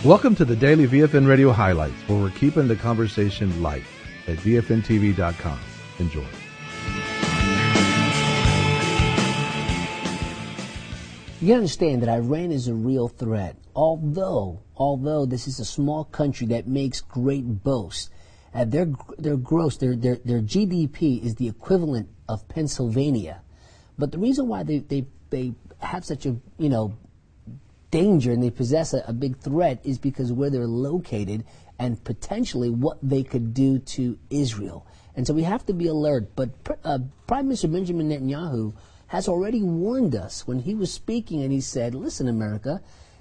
Welcome to the Daily VFN Radio Highlights, where we're keeping the conversation light at VFNTV.com. Enjoy. You understand that Iran is a real threat. Although this is a small country that makes great boasts, their GDP is the equivalent of Pennsylvania. But the reason why they have such a danger and they possess a big threat is because where they're located and potentially what they could do to Israel. And so we have to be alert. But Prime Minister Benjamin Netanyahu has already warned us when he was speaking, and he said, listen, America,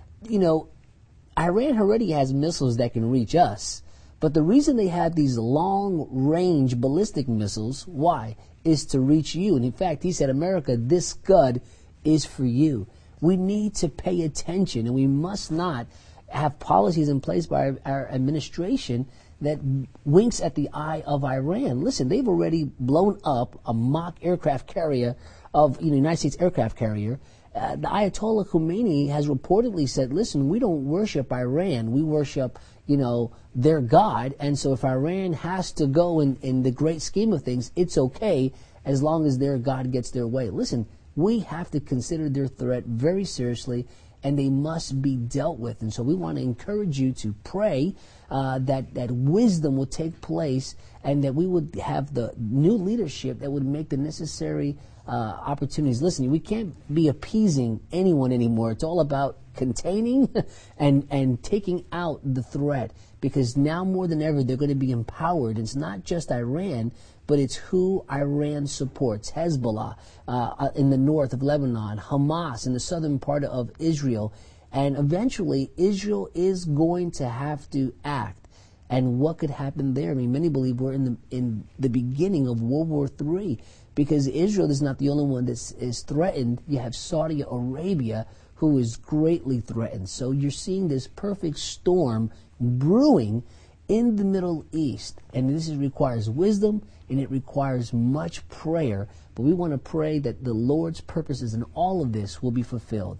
Iran already has missiles that can reach us. But the reason they have these long-range ballistic missiles, why, is to reach you. And in fact, he said, America, this Scud is for you. We need to pay attention, and we must not have policies in place by our administration that winks at the eye of Iran. Listen, they've already blown up a mock aircraft carrier of United States aircraft carrier. The Ayatollah Khomeini has reportedly said, listen, we don't worship Iran. We worship, their God. And so if Iran has to go in the great scheme of things, it's okay as long as their God gets their way. Listen, we have to consider their threat very seriously, and they must be dealt with. And so we want to encourage you to pray that wisdom will take place and that we would have the new leadership that would make the necessary opportunities. Listen, we can't be appeasing anyone anymore. It's all about containing and taking out the threat, because now more than ever they're going to be empowered. It's not just Iran, but it's who Iran supports. Hezbollah in the north of Lebanon, Hamas in the southern part of Israel, and eventually Israel is going to have to act. And what could happen there? I mean, many believe we're in the beginning of World War III, because Israel is not the only one that is threatened. You have Saudi Arabia, who is greatly threatened. So you're seeing this perfect storm brewing in the Middle East. And this requires wisdom, and it requires much prayer. But we want to pray that the Lord's purposes in all of this will be fulfilled.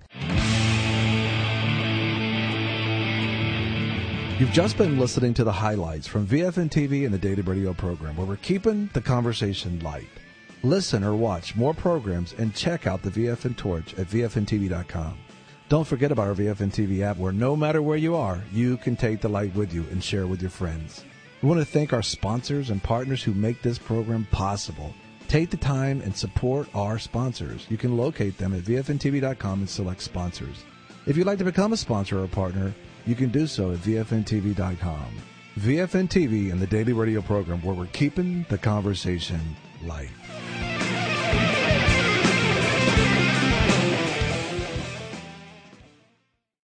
You've just been listening to the highlights from VFN TV and the Daily Radio program, where we're keeping the conversation light. Listen or watch more programs and check out the VFN Torch at VFNTV.com. Don't forget about our VFN TV app, where no matter where you are, you can take the light with you and share with your friends. We want to thank our sponsors and partners who make this program possible. Take the time and support our sponsors. You can locate them at VFNTV.com and select sponsors. If you'd like to become a sponsor or a partner, you can do so at VFNTV.com. VFN TV and the Daily Radio program, where we're keeping the conversation light.